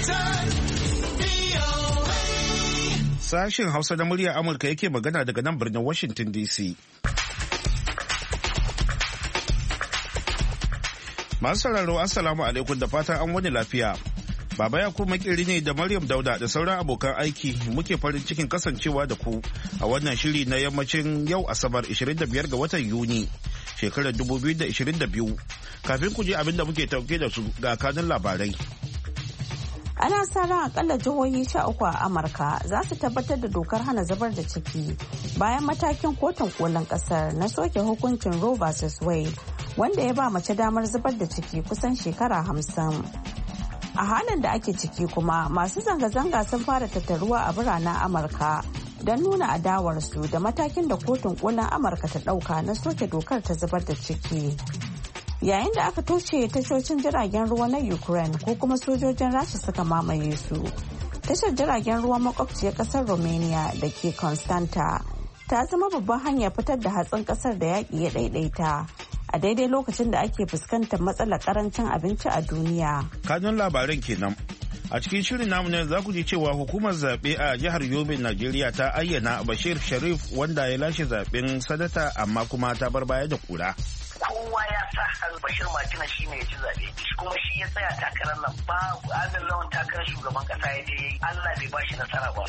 Sashen Hausa na muryar Amurka yake magana daga nan birnin Washington DC. Masu sauraro Assalamu alaikum da fatan an wani lafiya. Baba Yakubu makeri ne da Maryam Dauda da sauran abokan aiki muke farin cikin kasancewa da ku a wannan shiri na yammacin yau Asabar 25 ga watan Yuni shekarar 2022. Kafin ku je abin da muke tauke da su ga kanun labarai. Ana sa ran akalla jihohi 13 a Amurka za su tabbatar da dokar hana zubar da ciki bayan matakin kotun kolin kasar na soke hukuncin Roe vs. Wade wanda ya ba mace damar zubar da ciki kusan shekara 50. A halin da ake ciki kuma masu zanga-zanga sun fara tattaruwa a biranen Amurka don nuna adawarsu da matakin da kotun kolin Amurka ta dauka na soke dokar ta zubar da ciki. Yayin da aka toshe tashoshin jiragen ruwa na Ukraine ko kuma sojojin Rasha suka mamaye su. Tashar jiragen ruwa makwabciyar kasar Romania da ke Constanta ta zama babban hanyar fitar da hatsin kasar da yaƙi ya ɗaiɗaita. A daidai lokacin da ake fuskantar matsalar karancin abinci a duniya. Kanun labaran kenan. A cikin shirin namu ne za ku ji cewa hukumar zaɓe a jihar Yobe, Najeriya ta ayyana Bashir Sharif wanda ya lashe zaɓen sanata amma kuma ta bar baya da kura. Kowa ya sa Bashir Makina shi ne ya ci zaɓe kuma shi ya tsaya takarar nan ba Adil Lawan takarar shugaban ƙasa ya je Allah bai bashi nasara ba.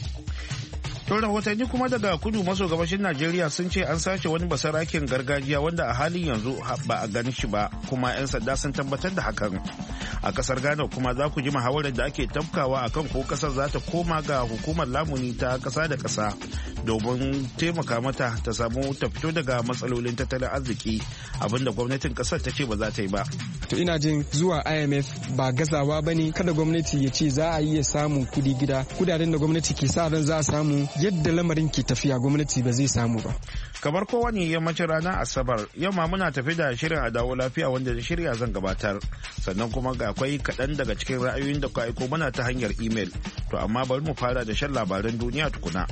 To rahotanni kuma daga kudu maso gabashin Najeriya sun ce an sace wani basarakin gargajiya wanda a halin yanzu ba a gani shi ba kuma 'yan sanda sun tabbatar da hakan. A kasar Ghana kuma za ku ji muhawarar da ake tafkawa akan ko kasar za ta koma ga hukumar lamuni ta kasa da kasa domin taimaka mata ta samu ta fito daga matsalolin tattalin arziki abinda gwamnatin kasar ta ce ba za ta yi ba. To ina jin zuwa IMF ba gazawa ba ne, kada gwamnati ya ce za a iya samun kudi gida, kudaden da gwamnati ke sa ran za a samu yadda lamarin ke tafiya gwamnati ba zai samu ba. Kamar kowane yammacin ranar Asabar, yau ma muna tafi da shirin a dawo lafiya wanda da shirya zan gabatar. Sannan kuma ga akwai kaɗan daga cikin ra'ayoyin da ka aiko mana ta hanyar imel. To amma bari mu fara da shan labaran duniya tukuna.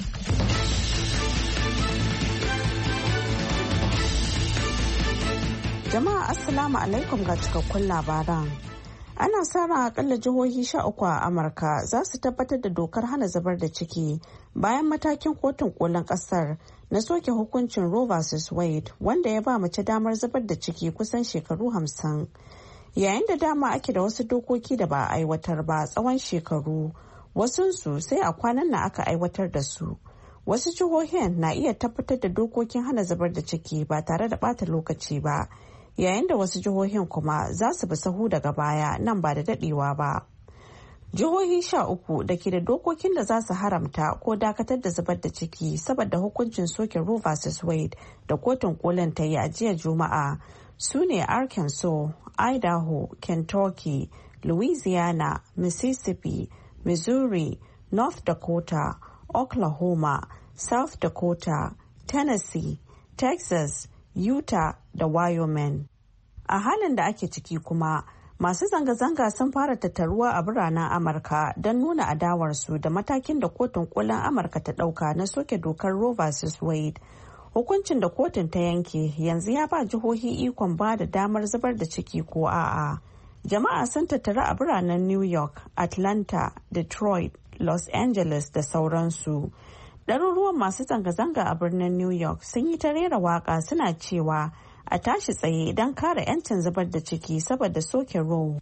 Jama'a Assalamu alaikum ga cikakkun labaran. Ana sa ran akalla jihohi 13 a Amurka za su tabbatar da dokar hana zubar da ciki bayan matakin kotun kolin kasar na soke hukuncin Roe vs. Wade wanda ya ba mace damar zubar da ciki kusan shekaru 50. Yayin da dama ake da wasu dokoki da ba a aiwatar ba tsawon shekaru, wasunsu sai a kwanan na aka aiwatar da su. Wasu jihohin na iya tabbatar da dokokin hana zubar da ciki ba tare da bata lokaci ba. Yayin da wasu jihohin kuma za su bi sahu daga baya nan ba da dadewa ba. Jihohi 13 da ke da dokokin da za su haramta ko dakatar da zubar da ciki saboda hukuncin soke Roe vs. Wade da kotun kolin ta yi a jiya Juma'a su ne Arkansas, Idaho, Kentucky, Louisiana, Mississippi, Missouri, North Dakota, Oklahoma, South Dakota, Tennessee, Texas, Utah da Wyoming. A halin da ake ciki kuma, masu zanga-zanga sun fara tattaruwa a biranen Amurka don nuna adawarsu da matakin da kotun kolin Amurka ta ɗauka na soke dokar Roe vs. Wade. Hukuncin da kotun ta yanke yanzu ya ba jihohi ikon ba da damar zubar da ciki ko a'a. Jama'a sun tattaru a biranen New York, Atlanta, Detroit, Los Angeles da sauransu. Ɗaruruwan masu zanga-zanga a birnin New York sun yi ta rera waƙa suna cewa a tashi tsaye don kare 'yancin zubar da ciki saboda soke Roe.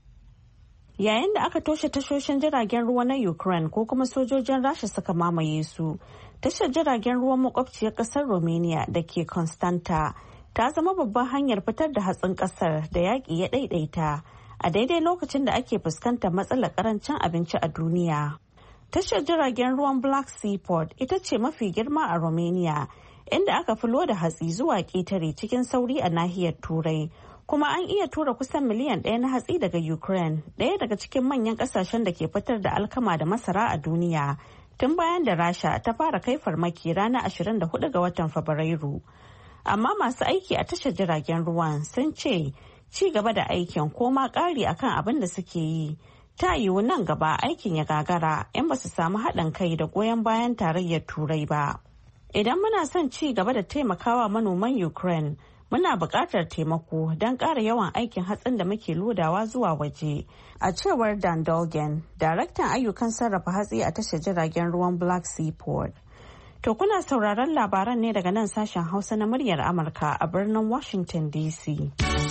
Yayin da aka toshe tashoshin jiragen ruwa na Ukraine ko kuma sojojin Rasha suka mamaye su, tashar jiragen ruwan makwabciyar ƙasar Romania da ke Constanta ta zama babban hanyar fitar da hatsin ƙasar da yaƙi ya ɗaiɗaita a daidai lokacin da ake fuskantar matsalar ƙarancin abinci a duniya. Tashar jiragen ruwan Black Sea Port ita ce mafi girma a Romania, inda aka filo da hatsi zuwa ƙetare cikin sauri a nahiyar Turai. Kuma an iya tura kusan miliyan 1 na hatsi daga Ukraine, ɗaya daga cikin manyan ƙasashen da ke fitar da alkama da masara a duniya, tun bayan da Rasha ta fara kai farmaki ranar 24 ga watan Fabrairu. Amma masu aiki a tashar jiragen ruwan sun ce ci gaba da aikin ko ma ƙari akan abin da suke yi. Ta yiwu nan gaba aikin ya gagara in ba su samu haɗin kai da goyon bayan tarayyar Turai ba. Idan muna son ci gaba da taimakawa manoman Ukraine, Muna buƙatar taimako don ƙara yawan aikin hatsin da muke lodawa zuwa waje. A cewar Dan Dolgen, daraktan ayyukan sarrafa hatsi a tashar jiragen ruwan Black Sea Port. To kuna sauraron labaran ne daga nan sashen Hausa na muryar Amurka a birnin Washington DC.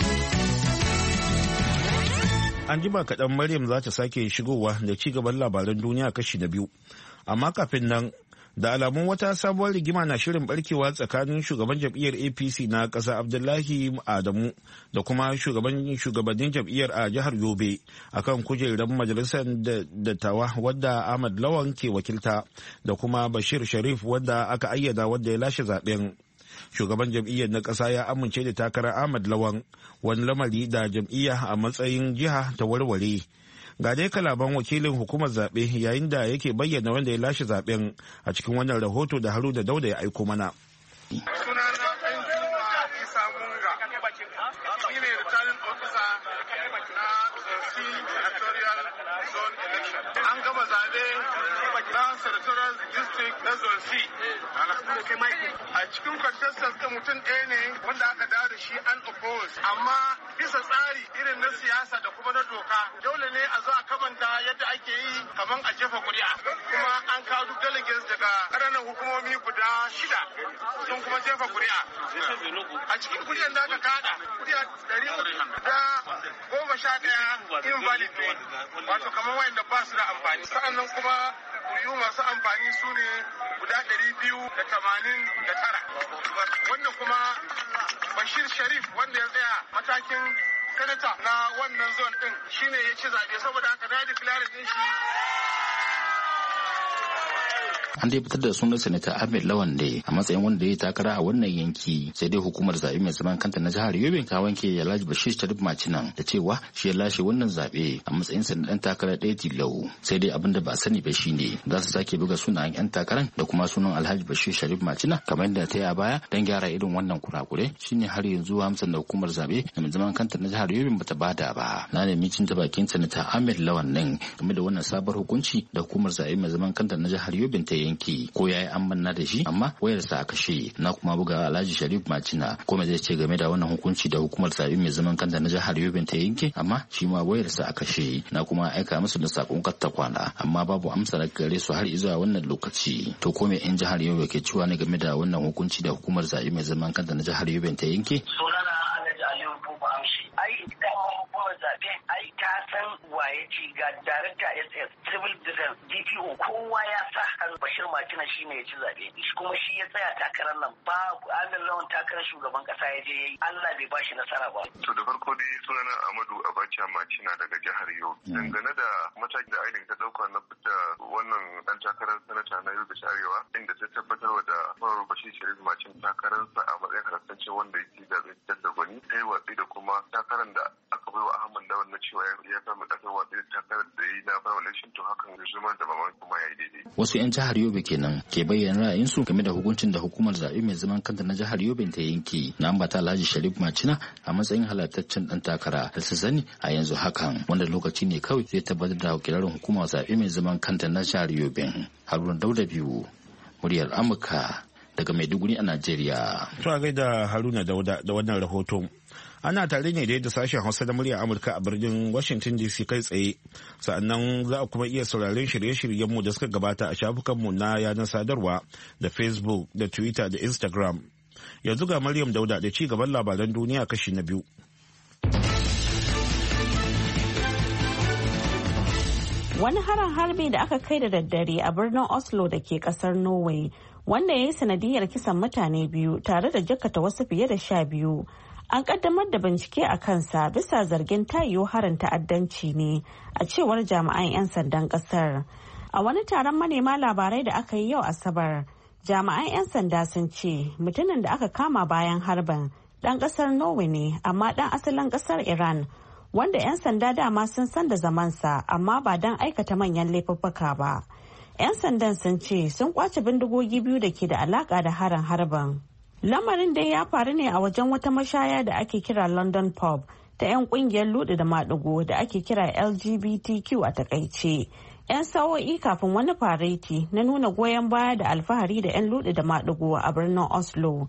An jima kaɗan Maryam za ta sake shigowa da ci gaban labaran duniya kashi na biyu. Amma kafin nan, da alamun wata sabuwar rigima na shirin barkewa tsakanin shugaban jam'iyyar APC na ƙasa Abdullahi Adamu da kuma shugabannin jam'iyyar a jihar Yobe akan kujerar majalisar dattawa wadda Ahmad Lawan ke wakilta da kuma Bashir Sharif wadda aka ayyana wadda ya lashe zaben. Shugaban jam'iyyar na ƙasa ya amince da takarar Ahmad Lawan, wani lamari da jam'iyya a matsayin jiha ta warware. Ga dai kalaban wakilin hukumar zaɓe yayin da yake bayyana wanda ya lashe zaɓen a cikin wannan rahoto da Haruna Dauda ya aiko mana. Sunana Ɗanjuma Isa Munga, shi ne returning officer na Zonsi Senatorial Zone Election. An gama zaɓe na Senatorial District na Zonsi. A cikin contestants ɗin mutum ɗaya ne wanda aka dawo da shi unopposed, amma bisa tsari irin na siyasa da kuma na doka dole ne a zo a kamanta yadda ake yi kamar a jefa kuri'a, kuma an kawo duk delegates daga ƙananan hukumomi guda 6 sun kuma jefa kuri'a. A cikin kuri'an da aka kada kuri'a 111 invalid ne, wato kamar wayanda ba su da amfani. Sa'annan kuma kuri'u masu amfani su ne guda 289. Wannan kuma Bashir Sharif wanda ya tsaya matakin sanata na wannan zone din shine ya ci zaɓe, saboda haka na declare din shi. An dai fitar da sunan Sanata Ahmed Lawan ne a matsayin wanda ya takara a wannan yanki, sai dai hukumar zaɓe mai zaman kanta na jihar Yobe ta wanke Alhaji Bashir Sharif Macinan da cewa shi ya lashe wannan zaɓe a matsayin sa na ɗan takara ɗaya tilo. Sai dai abin da ba sani ba shine za su sake buga sunayen 'yan takaran da kuma sunan Alhaji Bashir Sharif Macinan kamar yadda ta yi a baya don gyara irin wannan kurakure. Shine har yanzu hamsin da hukumar zaɓe mai zaman kanta na jihar Yobe bata bada ba. Na nemi cin ta bakin Sanata Ahmed Lawan nan game da wannan sabar hukunci da hukumar zaɓe mai zaman kanta na jihar Yobe ta yanki ko yayi amanna da shi, amma wayarsa a kashe. Na kuma buga Alhaji Sharif Macina ko me zai ce game da wannan hukunci da hukumar zaɓe mai zaman kanta na jihar Yobe ta yanke, amma shi ma wayarsa a kashe. Na kuma aika musu da sakon katta kwana, amma babu amsa daga gare su har zuwa wannan lokaci. To ko me in jihar Yobe ke cewa ne game da wannan hukunci da hukumar zaɓe mai zaman kanta na jihar Yobe ta yanke? Sunana Alhaji Aliyu Buba Amshi. Hukumar zaɓe ta san waye ci ga darakta SS, civil defense, DPO, kowa ya sa Bashir Macina shi ne ya ci zaɓe, kuma shi ya tsaya takarar nan. Ba Ahmed Lawan takarar shugaban kasa ya je yayi, Allah bai bashi nasara ba. To da farko dai sunana Amadu Abacha Macina daga jihar Yobe. Dangane da matakin da ainihin ta dauka na fita wannan dan takarar sanata na Yobe Arewa, inda ta tabbatar da Bashir Sharif Macina takararsa a matsayin halattacce wanda yake zaɓe da gwani, ta yi watsi da kuma takarar da aka bai wa Ahmad Lawan na cewa ya samu kasar watsi da takarar da yi na fara election, to hakan zuma da mamaki kuma ya yi daidai. Wasu 'yan jihar Yobe kenan ke bayyana ra'ayinsu game da hukuncin da hukumar zaɓe mai zaman kanta na jihar Yobe ta yanke na ambata Alhaji Sharif Macina a matsayin halattaccen dan takara da su sani a yanzu hakan, wanda lokaci ne kawai zai tabbatar da wakilin hukumar zaɓe mai zaman kanta na jihar Yobe. Haruna Dauda biyu, muryar Amurka daga Maiduguri a Najeriya. To a gaida Haruna Dauda da wannan rahoto. Ana tare ne da sashen Hausa da muryar Amurka a birnin Washington DC kai tsaye. Sa'annan za a kuma iya sauraron shirye-shiryenmu da suka gabata a shafukanmu na yanar sadarwa da Facebook da Twitter da Instagram. Yanzu ga Maryam Dauda da ci gaban labaran duniya kashi na biyu. Wani harin harbi da aka kai da daddare a birnin Oslo da ke kasar Norway, wanda ya yi sanadiyar kisan mutane 2 tare da jakkata wasu fiye da 12. An kaddamar da bincike a kansa bisa zargin tayiwo harin ta'addanci ne, a cewar jami'an 'yan sandan kasar. A wani taron manema labarai da aka yi yau Asabar, jami'an 'yan sanda sun ce mutumin da aka kama bayan harbin dan kasar Norway ne, amma dan asalin kasar Iran, wanda 'yan sanda dama sun san da zamansa amma ba don aikata manyan laifuffuka ba. 'Yan sandan sun ce sun kwace bindigogi 2 da ke da alaka da harin harbin. Lamarin dai ya faru ne a wajen wata mashaya da ake kira London Pub ta 'yan kungiyar luɗi da maɗigo da ake kira LGBTQ a takaice. 'Yan sa'o'i kafin wani fareti na nuna goyon baya da alfahari da 'yan luɗi da maɗigo a birnin Oslo.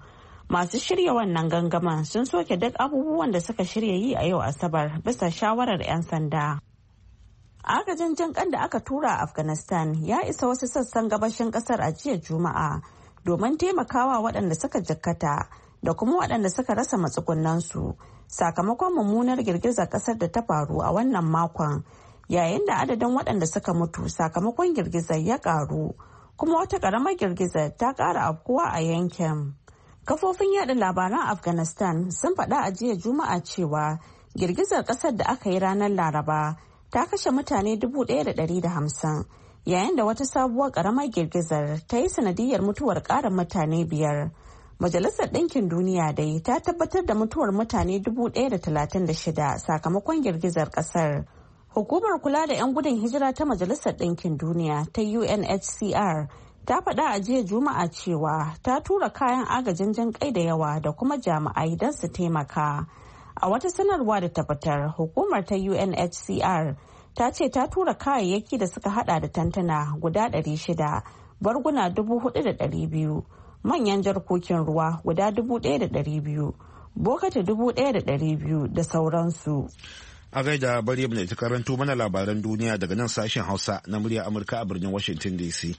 Masu shirya wannan gangaman sun soke duk abubuwan da suka shirya yi a yau Asabar bisa shawarar 'yan sanda. Agajin jan kan da aka tura a Afghanistan ya isa wasu sassan gabashin kasar a jiya Juma'a domin taimakawa waɗanda suka jikkata da kuma waɗanda suka rasa matsugunansu sakamakon mummunar girgizar ƙasar da ta faru a wannan makon, yayin da adadin waɗanda suka mutu sakamakon girgizar ya ƙaru, kuma wata ƙaramar girgizar ta ƙara afkuwa a yankin. Kafofin yada labaran Afghanistan sun faɗa a jiya Juma'a cewa girgizar ƙasar da aka yi ranar Laraba ta kashe mutane 1,150, yayin da wata sabuwar ƙaramar girgizar ta yi sanadiyar mutuwar ƙarin mutane 5. Majalisar Ɗinkin Duniya dai ta tabbatar da mutuwar mutane 1,036 sakamakon girgizar ƙasar. Hukumar kula da 'yan gudun hijira ta Majalisar Ɗinkin Duniya ta UNHCR ta faɗa a jiya Juma'a cewa ta tura kayan agajin jan kai da yawa da kuma jami'ai don su taimaka. A wata sanarwa da ta fitar, hukumar ta UNHCR ta ce ta tura kayayyaki da suka hada da tantana guda 600, barguna 4,200, manyan jarkokin ruwa guda 1,200, bokati 1,200 da sauransu. A gaida bari mu ta karanto mana labaran duniya daga nan sashen Hausa na murya Amurka a birnin Washington DC.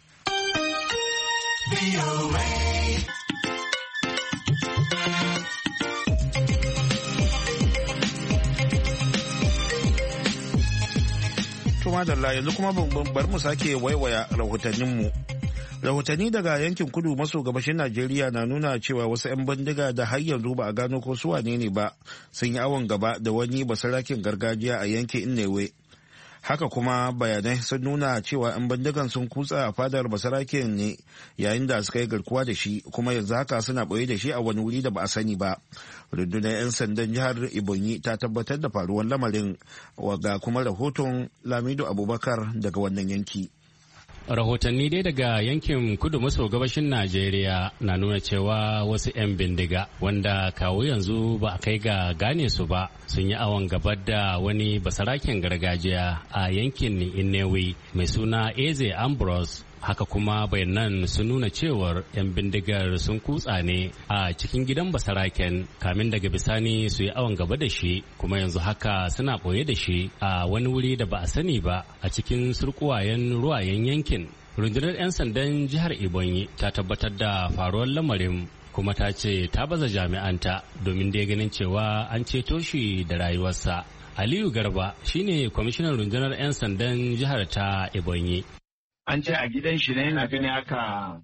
Madalla yanzu kuma bar mu sake waiwaya rahotanninmu. Rahotanni daga yankin kudu maso gabashin Najeriya na nuna cewa wasu 'yan bindiga da har yanzu ba a gano ko su wane ne ba sun yi awon gaba da wani basarakin gargajiya a yankin Innewe. Haka kuma bayanai sun nuna cewa 'yan bindigan sun kutsa a fadar basarakin ne yayin da suka yi garkuwa da shi, kuma yanzu haka suna ɓoye da shi a wani wuri da ba a sani ba. Rundunar 'yan sandan jihar Ebonyi ta tabbatar da faruwar lamarin, ga kuma rahoton Lamido Abubakar daga wannan yanki. Rahotanni dai daga yankin kudu maso gabashin Najeriya na nuna cewa wasu 'yan bindiga wanda kawo yanzu ba a kai ga gane su ba sun yi awon gaba da wani basaraken gargajiya a yankin Innewe mai suna Eze Ambrose. Haka kuma bayanan sun nuna cewar 'yan bindigar sun kutsa ne a cikin gidan basaraken kamin daga bisani su yi awon gaba da shi, kuma yanzu haka suna ɓoye da shi a wani wuri da ba a sani ba a cikin surkuwayen ruwayen yankin. Rundunar 'yan sandan jihar Ebonyi ta tabbatar da faruwar lamarin, kuma ta ce ta baza jami'anta domin dai ganin cewa an ceto shi da rayuwarsa. Aliyu Garba shine kwamishinan rundunar 'yan sandan jihar ta Ebonyi. An ce a gidan shi ne, yana gani haka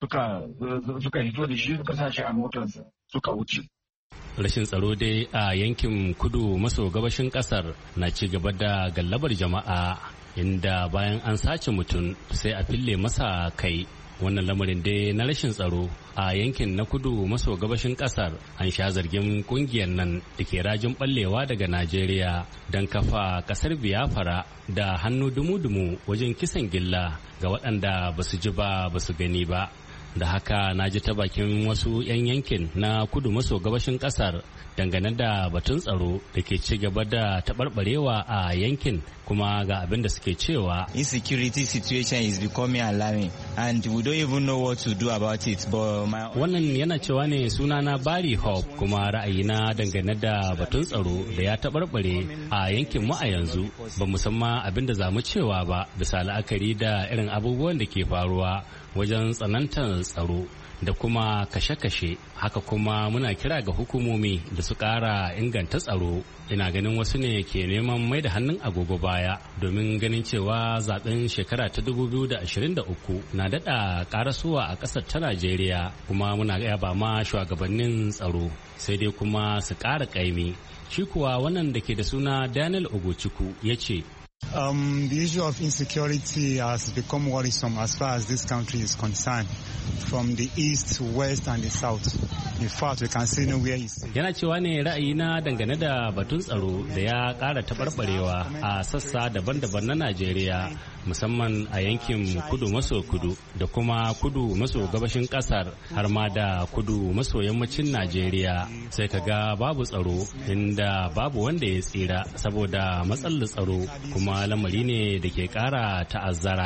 suka hito da shi, suka sa shi a motarsa suka wuce. Rashin tsaro dai a yankin kudu maso gabashin kasar na ci gaba da gallabar jama'a, inda bayan an sace mutum sai a fille masa kai. Wannan lamarin dai na rashin tsaro a yankin na kudu maso gabashin kasar an sha zargin kungiyar nan da ke rajin ballewa daga Najeriya don kafa kasar Biafra da hannu dumu-dumu wajen kisan gilla ga waɗanda ba su ji ba su gani ba. Da haka na ji ta bakin wasu 'yan yankin na kudu maso gabashin kasar dangane da batun tsaro da ke ci gaba da taɓarɓarewa a yankin, kuma ga abin da suke cewa insecurity situation is becoming alarming and we don't even know what to do about it. Wannan yana cewa ne sunana Barry Hope, kuma ra'ayina dangane da batun tsaro da ya taɓarɓare a yankin mu a yanzu ba mu san ma abin da za mu cewa ba, bisa la'akari da irin abubuwan da ke faruwa wajen tsanantar tsaro da kuma kashe-kashe. Haka kuma muna kira ga hukumomi da su ƙara inganta tsaro. Ina ganin wasu ne ke neman mai da hannun agogo baya domin ganin cewa zaben shekara ta 2023 na daɗa ƙarasuwa a ƙasar ta Najeriya, kuma muna yaba ma shugabannin tsaro, sai dai kuma su ƙara ƙaimi. Shi kuwa wannan da ke da suna Daniel Ogochukwu ya ce, The issue of insecurity has become worrisome as far as this country is concerned, from the east, west and the south. In fact, we can see nowhere is safe. Yana cewa ne ra'ayina dangane da batun tsaro da ya ƙara taɓarɓarewa a sassa daban-daban na Najeriya, musamman a yankin kudu maso kudu da kuma kudu maso gabashin ƙasar, har ma da kudu maso yammacin Najeriya. Sai ka ga babu tsaro, inda babu wanda ya tsira saboda matsalar tsaro, kuma lamari ne da ke ƙara ta'azzara.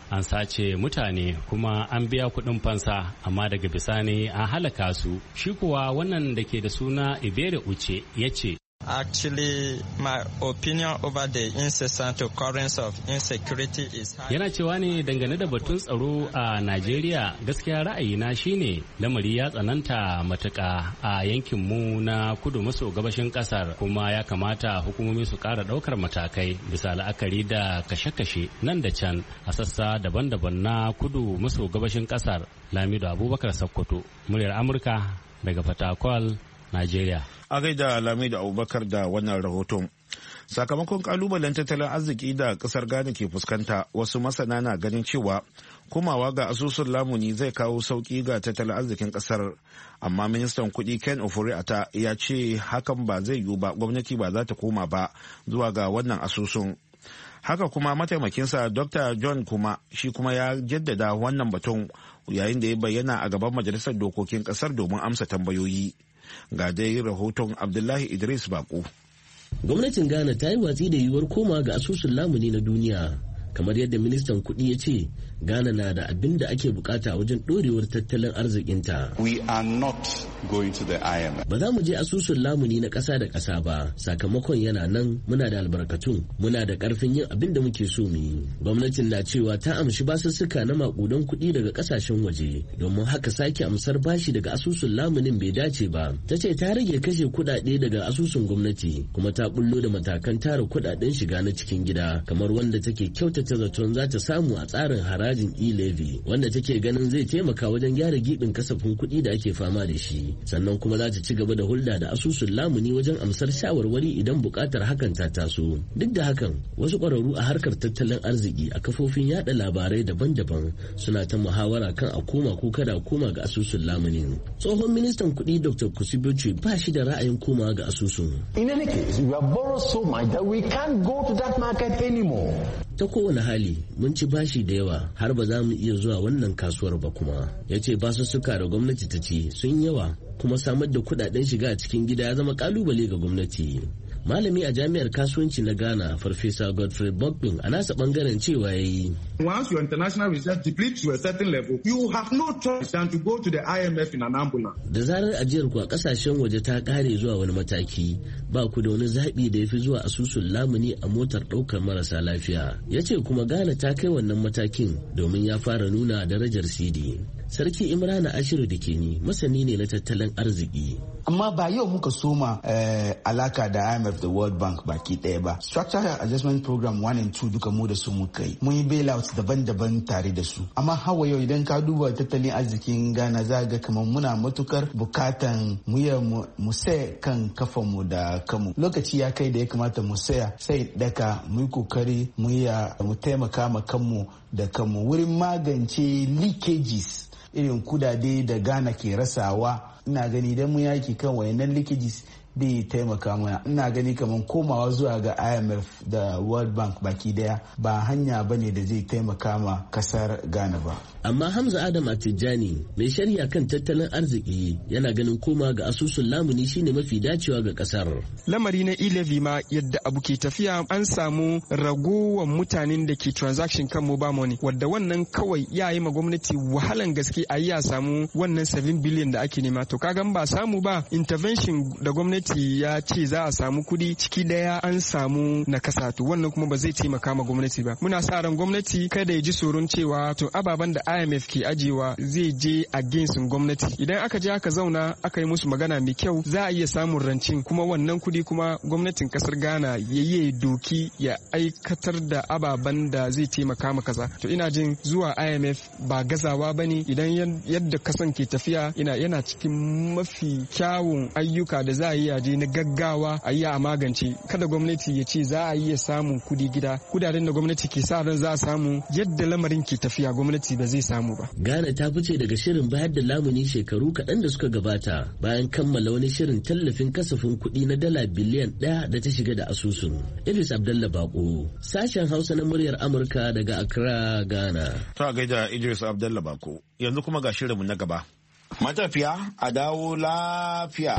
an sace mutane kuma an biya kuɗin fansa amma daga bisani an halaka su. Shi kuwa wannan da ke da suna Ibere Uche ya ce, Actually, my opinion over the incessant occurrence of insecurity is high. Yana cewa ne dangane da batun tsaro a Najeriya, gaskiya ra'ayina shine lamari ya tsananta matuƙa a yankinmu na kudu maso gabashin ƙasar, kuma ya kamata hukumomi su ƙara ɗaukar matakai bisa la'akari da kashe-kashe nan da can a sassa daban-daban na kudu maso gabashin ƙasar. Lamido Abubakar Sokoto, muryar Amurka daga Fatakwal, Najeriya. A gaida Lamido Abubakar da wannan rahoton. Sakamakon kalubalen tattalin arziki da kasar Ghana ke fuskanta, wasu masana na ganin cewa komawa ga asusun lamuni zai kawo sauki ga tattalin arzikin kasar. Amma ministan kuɗi Ken Ofori-Atta ya ce hakan ba zai yiwu ba, gwamnati ba za ta koma ba zuwa ga wannan asusun. Haka kuma mataimakinsa Dr. John kuma shi kuma ya jaddada wannan batun yayin da ya bayyana a gaban majalisar dokokin kasar domin amsa tambayoyi. Ga dai rahoton Abdullahi Idris Bako. Gwamnatin Ghana ta yi watsi da yiwuwar koma ga asusun lamuni na duniya, kamar yadda ministan kuɗi ya ce Ghana na da abin da ake bukata wajen ɗorewar tattalin arzikinta. We are not going to the IMF. Ba za mu je asusun lamuni na ƙasa da ƙasa ba, sakamakon yana nan, muna da albarkatun, muna da ƙarfin yin abin da muke so mu yi. Gwamnatin na cewa ta amshi basussuka na maƙudan kuɗi daga ƙasashen waje, domin haka sake amsar bashi daga asusun lamunin bai dace ba. Ta ce ta rage kashe kuɗaɗe daga asusun gwamnati, kuma ta bullo da matakan tara kuɗaɗen shiga na cikin gida, kamar wanda take kyautata zaton za ta samu a tsarin harajin e-levy, wanda take ganin zai taimaka wajen gyara gibin kasafin kuɗi da ake fama da shi. Sannan kuma za ta ci gaba da hulɗa da asusun lamuni wajen amsar shawarwari idan buƙatar hakan ta taso. Duk da hakan, wasu ƙwararru a harkar tattalin arziki a kafofin yada labarai daban-daban suna ta muhawara kan a koma ko kada a koma ga asusun lamunin. Tsohon ministan kuɗi Dr. Kusiboce ba shi da ra'ayin koma ga asusun. In any case, we have borrowed so much that we can't go to that market anymore. Ta kowane hali mun ci bashi da yawa har ba za mu iya zuwa wannan kasuwar ba kuma. Ya ce basussuka da gwamnati ta ci sun yawa, kuma samar da kudaden shiga a cikin gida ya zama kalubale ga gwamnati. Malami a jami'ar kasuwanci na Ghana, Farfesa Godfrey Bogbin, a nasa bangaren cewa ya yi. Once your international reserve depletes to a certain level, you have no choice than to go to the IMF in an ambulance. Da zarar ajiyar ku a kasashen waje ta kare zuwa wani mataki, ba ku da wani zaɓi da ya fi zuwa asusun lamuni a motar ɗaukar marasa lafiya. Ya ce kuma Ghana ta kai wannan matakin domin ya fara nuna darajar CD. Sarki Imrana Ashiru da ke ni masani ne na tattalin arziki. Amma ba yau muka soma alaka da IMF da World Bank baki ɗaya ba. Structural Adjustment Program 1 and 2 duka mu da su muka yi. Mun yi bailouts daban-daban tare da su. Amma hawa yau idan ka duba tattalin arzikin Ghana za ga kamar muna matukar bukatan mu saya kan kafanmu da kanmu. Lokaci ya kai da ya kamata mu saya sai daka mu yi kokari mu taimaka ma kanmu da kanmu wurin magance leakages. Irin kudade da Ghana ke rasawa, ina gani idan mu yaki kan wayannan leakages bai taimaka mana. Ina gani kamar komawa zuwa ga IMF da World Bank baki daya ba hanya bane da zai taimaka ma kasar Ghana ba. Amma Hamza Adam Atijani, mai shari'a kan tattalin arziki, yana ganin koma ga asusun lamuni shine mafi dacewa ga kasar. Lamari na e-levy ma yadda abu ke tafiya, an samu ragowar mutanen da ke transaction kan mobile money, wadda wannan kawai ya yi ma gwamnati wahalan gaske a yi a samu wannan 7 billion da ake nema. To kagan ba samu ba, intervention da gwamnati ya ce za a samu kudi ciki daya an samu nakasa, to wannan kuma ba zai taimaka ma gwamnati ba. Muna sa ran gwamnati kada ya ji tsoron cewa to ababen da IMF ke ajiyewa zai je against gwamnati. Idan aka je aka zauna aka yi musu magana mai kyau, za a iya samun rancin, kuma wannan kudi kuma gwamnatin kasar Ghana ya yi doki ya aikatar da ababen da zai taimaka ma kaza. To ina jin zuwa IMF ba gazawa bane, idan yadda kasan ke tafiya yana cikin mafi kyawun ayyuka da za a yi aje na gaggawa a yi a magance. Kada gwamnati ya ce za a iya samun kudi gida, kudaden da gwamnati ke sa ran za a samu, yadda lamarin ke tafiya gwamnati ba zai samu ba. Ghana ta fice daga shirin bayar da lamuni shekaru kaɗan da suka gabata bayan kammala wani shirin tallafin kasafin kuɗi na dala biliyan 1 da ta shiga da asusun. Idris Abdallah Bako, sashen Hausa na muryar Amurka daga Accra, Ghana. Ta gaida Idris Abdallah Bako. Yanzu kuma ga shirinmu na gaba. Matafiya a dawo lafiya.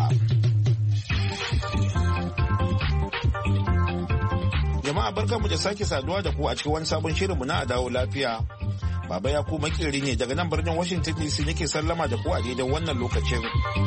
Jama'a barkanmu da sake saduwa da ku a cikin wani sabon shirinmu na a dawo lafiya. Baba ya ku makeri ne daga nan birnin Washington DC nake sallama da ku a daidai wannan lokacin.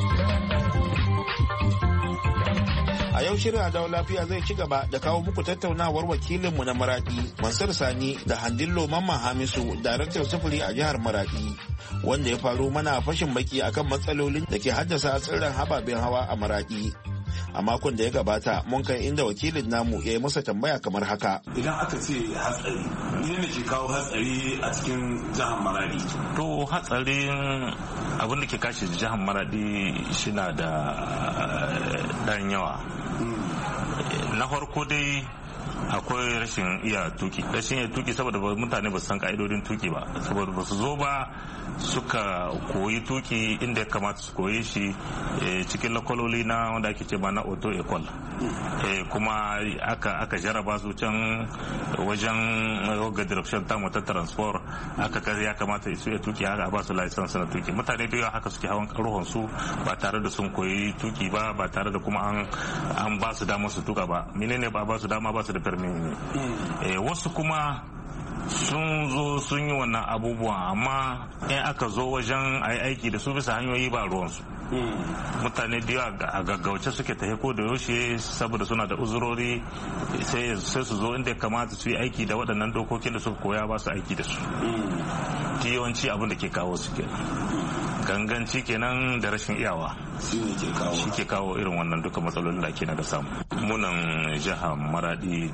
A yau shirin Adawa Lafiya zai ci gaba da kawo muku tattaunawar wakilinmu na Maradi, Mansur Sani da Handillo Mamman Hamisu, daraktan sufuri a jihar Maradi, wanda ya faro mana fashin baki akan matsalolin da ke haddasa hatsarin ababen hawa a Maradi. A makon da ya gabata mun kai inda wakilin namu ya yi masa tambaya kamar haka. Idan aka ce hatsari, ne ke kawo hatsari a cikin jihar Maradi? To hatsarin abin da ke kashe jihar Maradi shi na da ɗan yawa. Na farko dai akwai rashin iya tuki saboda mutane ba su san ka'idodin tuki ba, saboda ba su zo ba suka koyi tuki inda ya kamata su koyi shi cikin lakwaloli na wanda ake ce ma na auto ecole, kuma aka jaraba su can wajen ga direction ta mota transport ya kamata su iya tuki, haka ba su license na tuki. Mutane da yawa haka suke hawan karuhon su ba tare da sun koyi tuki ba tare da kuma an ba su damar su tuka ba. Menene ba su dama, ba su da permi. Wasu kuma sun zo sun yi wannan abubuwan, amma in aka zo wajen a yi aiki da su bisa hanyoyi ba ruwansu. Mutane da yawa a gaggauce suke tafi ko da yaushe saboda suna da uzurori, sai su zo inda ya kamata su yi aiki da waɗannan dokokin da suka koya ba su aiki da su. Yawanci abin da ke kawo su kenan, ganganci kenan da rashin iyawa shi ke kawo irin wannan duka matsalolin da ake na da samu. Munan jihar Maradi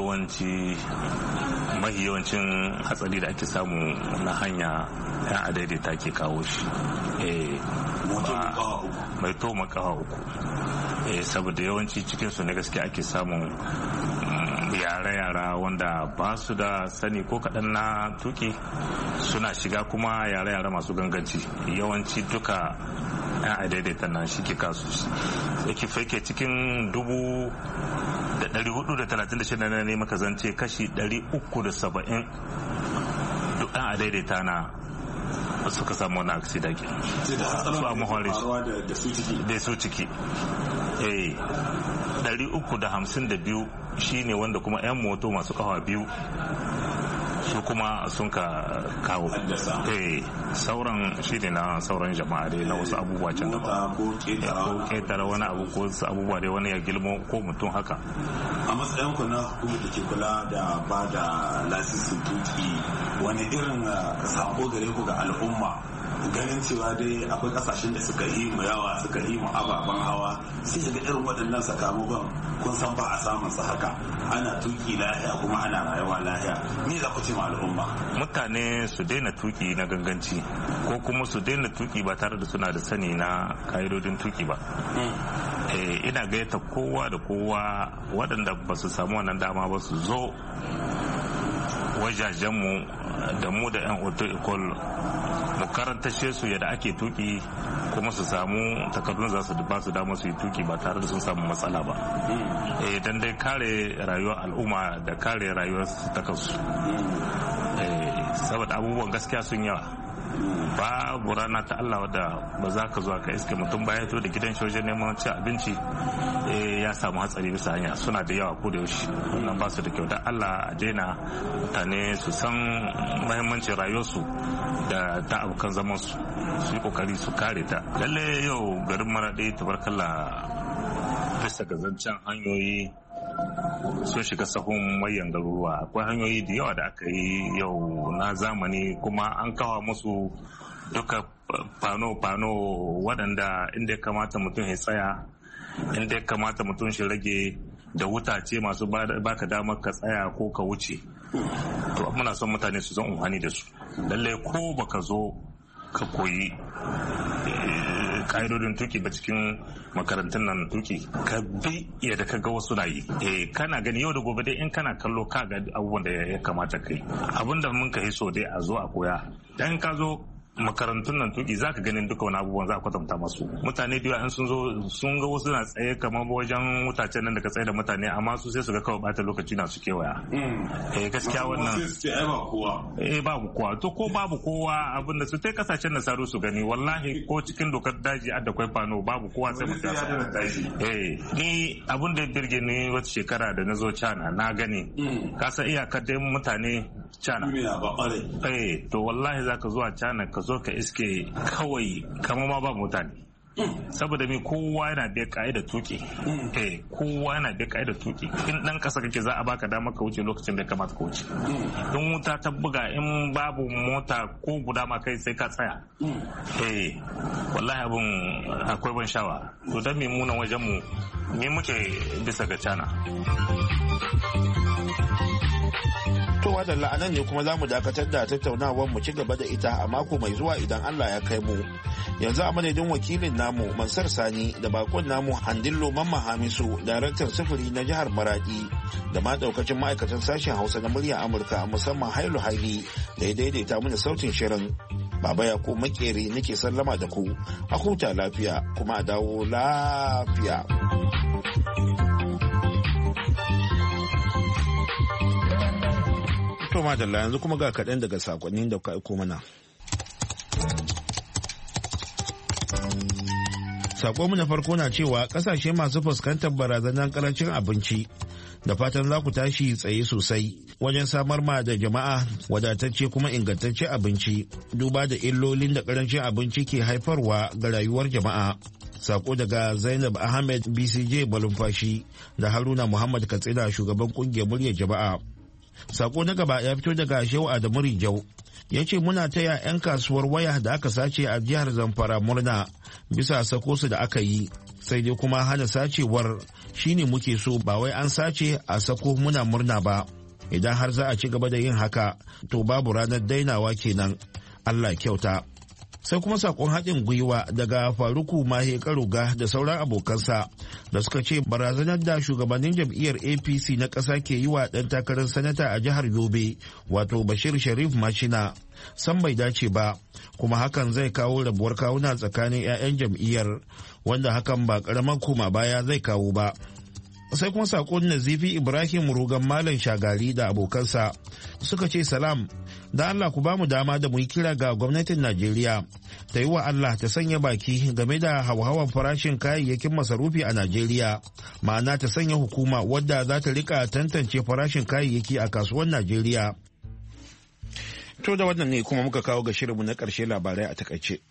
mahi yawancin hatsari da ake samu na hanya yan adaidaita ke kawo shi, mai to makawa uku, saboda yawanci cikinsu ne gaskiya ake samun yara wanda ba su da sani ko kaɗan na tuki suna shiga, kuma yara masu ganganci. Yawanci duka yan adaidaita nan shi ke kasu yake fake cikin 436 na ne maka zance kashi 370 duk yan adaidaita na suka samu wani aksida ke su a mahawari da su ciki. 352 shine wanda kuma 'yan moto masu kawa biyu su kuma sun ka kawo. Sauran shi ne na sauran jama'a dai na wasu abubuwa can daban, ko ketara wani abu ko wasu abubuwa dai wani ya gilmo ko mutum haka. A matsayin ku na hukumar da ke kula da ba da lasisin tuki, wani irin sako gare ku ga al'umma, ganin cewa dai akwai kasashen da suka yi mu yawa, suka yi mu ababen hawa, sai daga irin waɗannan sakamakon kun san ba a samun su haka, ana tuki lahiya kuma ana rayuwa lahiya. Ni za ku ce ma al'umma? Mutane su daina tuki na ganganci, ko kuma su daina tuki ba tare da suna da sani na ka'idodin tuki ba. Ina gayyata kowa da kowa waɗanda ba su samu wannan dama ba su zo wajajenmu da mu da 'yan auto ecole mu karantashe su yadda ake tuki, kuma su samu takardun za su ba su dama su yi tuki ba tare da sun samu matsala ba, dan dai kare rayuwar al'umma da kare rayuwar su ta kansu, saboda abubuwan gaskiya sun yawa. Babu rana ta Allah wadda ba za ka zo ka iske mutum baya to da gidan shi wajen neman cin abinci ya samu hatsari bisa hanya, suna da yawa ko da yaushe. Wannan ba su da kyau, da Allah a daina, mutane su san muhimmancin rayuwarsu da ta abokan zaman su yi kokari su kare ta. Lalle yau garin Maradi tabarkalla bisa ga zancen hanyoyi sun shiga sahun mayan garuruwa. Akwai hanyoyi da yawa da aka yi yau na zamani, kuma an kawo musu duka fano-fano waɗanda inda ya kamata mutum ya tsaya, inda ya kamata mutum shi rage, da wutace masu baka damar ka tsaya ko ka wuce. To muna son mutane su zan amfani da su. Lallai ko baka zo ka koyi ka'idodin tuki ba cikin makarantun nan tuki, ka bi yadda ka ga wasu na yi. Kana gani yau da gobe dai in kana kallo ka ga abubuwan da ya kamata kai. Abinda mun ka yi so dai a zo a koya. Dan ka zo makarantun nan tuki za ka ganin duka wani abubuwan za a kwatanta masu. Mutane da yawa in sun zo sun ga wasu na tsaye kamar wajen wutacen nan da ka tsaye da mutane, amma su sai su ga kawai bata lokaci na su kewaya. Gaskiya wannan babu kowa. To ko babu kowa abin da su tai kasashen nasaru su gani, wallahi ko cikin dokar daji adda kwai fano babu kowa sai mutum ni abin da birge ni wata shekara da na zo China na gani kasa iyakar dai mutane China. To wallahi zaka zuwa China ka zo ka iske kawai kamar ma ba mutane. Saboda me kowa yana da ka'ida tuki. Kowa yana da ka'ida tuki. In dan kasa kake za a baka dama ka wuce lokacin da kamata ka wuce. In wuta ta buga in babu mota ko guda ma kai sai ka tsaya. Wallahi abun akwai ban shawa. To dan me munan wajen mu me muke bisa ga China. To wadanda anan ne kuma za mu dakatar da tattaunawar mu ci gaba da ita a mako mai zuwa idan Allah ya kai mu. Yanzu a madadin wakilin namu Mansur Sani da bakon namu Handillo Mamma Hamisu, daraktan sufuri na jihar Maradi, da ma daukacin ma'aikatan sashen Hausa na muryar Amurka musamman Hailu Haili da ya daidaita mana sautin shirin. Baba Yakubu Makeri nake sallama da ku. A huta lafiya kuma a dawo lafiya. To madalla yanzu kuma ga kaɗan daga sakonnin da ka aiko mana. Sakonmu na farko na cewa ƙasashe masu fuskantar barazanar ƙarancin abinci da fatan za ku tashi tsaye sosai wajen samar ma da jama'a wadatacce kuma ingantacce abinci duba da illolin da ƙarancin abinci ke haifarwa ga rayuwar jama'a. Sako daga Zainab Ahmed BCJ Balumfashi da Haruna Muhammad Katsina shugaban ƙungiyar muryar jama'a. Sako na gaba ya fito daga Shehu Adamu Rijau, ya ce muna taya 'yan kasuwar waya da aka sace a jihar Zamfara murna bisa sako su da aka yi, sai dai kuma hana sacewar shine muke so, ba wai an sace a sako muna murna ba. Idan har za a ci gaba da yin haka to babu ranar dainawa kenan. Allah kyauta. Sai kuma sakon haɗin gwiwa daga Faruku Mahe Karuga da sauran abokansa da suka ce barazanar da shugabannin jam'iyyar APC na ƙasa ke yi wa ɗan takarar sanata a jihar Yobe wato Bashir Sharif Machina san bai dace ba, kuma hakan zai kawo rabuwar kawuna tsakanin 'ya'yan jam'iyyar, wanda hakan ba ƙaramin koma baya zai kawo ba. Sai kuma sakon Nazifi Ibrahim Rugan Malam Shagari da abokansa suka ce salam, da Allah ku ba mu dama da mu yi kira ga gwamnatin Najeriya ta yi wa Allah ta sanya baki game da hauhawar farashin kayayyakin masarufi a Najeriya, ma'ana ta sanya hukuma wadda za ta rika tantance farashin kayayyaki a kasuwar Najeriya. To da wannan ne kuma muka kawo ga shirinmu na ƙarshe, labarai a takaice.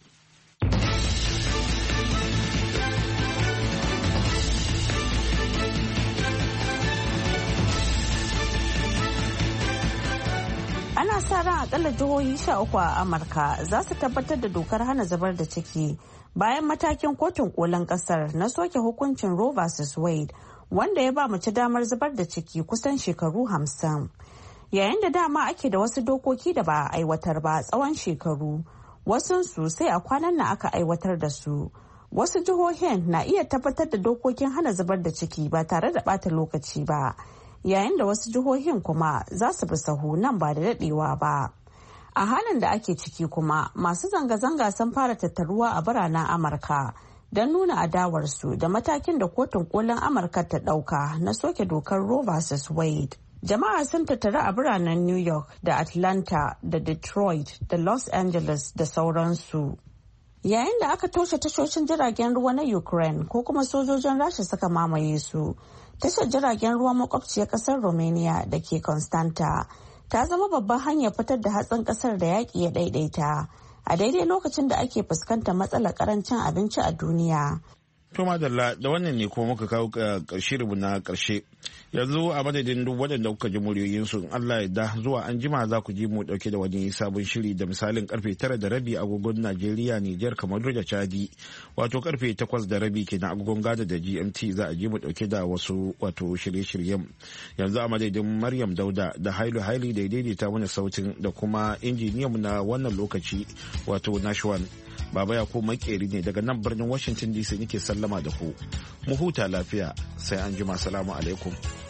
Ana sa ran akalla jihohi 13 a Amurka za su tabbatar da dokar hana zubar da ciki bayan matakin kotun kolin kasar na soke hukuncin Roe vs. Wade wanda ya ba mace damar zubar da ciki kusan shekaru 50. Yayin da dama ake da wasu dokoki da ba a aiwatar ba tsawon shekaru, wasunsu sai a kwanan nan aka aiwatar da su. Wasu jihohin na iya tabbatar da dokokin hana zubar da ciki ba tare da bata lokaci ba, yayin da wasu jihohin kuma za su bi sahu nan ba da dadewa ba. A halin da ake ciki kuma masu zanga-zanga sun fara tattaruwa a biranen Amurka don nuna adawarsu da matakin da kotun kolin Amurka ta dauka na soke dokar Roe vs. Wade. Jama'a sun tattaru a biranen New York da Atlanta da Detroit da Los Angeles da sauransu. Yayin da aka toshe tashoshin jiragen ruwa na Ukraine ko kuma sojojin Rasha suka mamaye su, tashar jiragen ruwa makwabciyar kasar Romania da ke Constanta ta zama babban hanyar fitar da hatsin kasar da yaƙi ya ɗaiɗaita a daidai lokacin da ake fuskantar matsalar karancin abinci a duniya. To madalla da wannan ne kuma muka kawo shirinmu na ƙarshe. Yanzu a madadin duk waɗanda kuka ji muryoyinsu, Allah ya da zuwa an jima za ku ji mu ɗauke da wani sabon shiri da misalin karfe 9:30 agogon Najeriya, Nijar, Kamaru da Chadi, wato karfe 8:30 kenan agogon Ghana da GMT za a ji mu ɗauke da wasu wato shirye-shiryen. Yanzu a madadin Maryam Dauda da Hailu Haili da daidaita mana sautin da kuma injiniyanmu na wannan lokaci wato Nashwan. Baba Yakubu Makeri ne daga nan birnin Washington DC nake sallama da ku. Mu huta lafiya sai an jima. Salamu alaikum.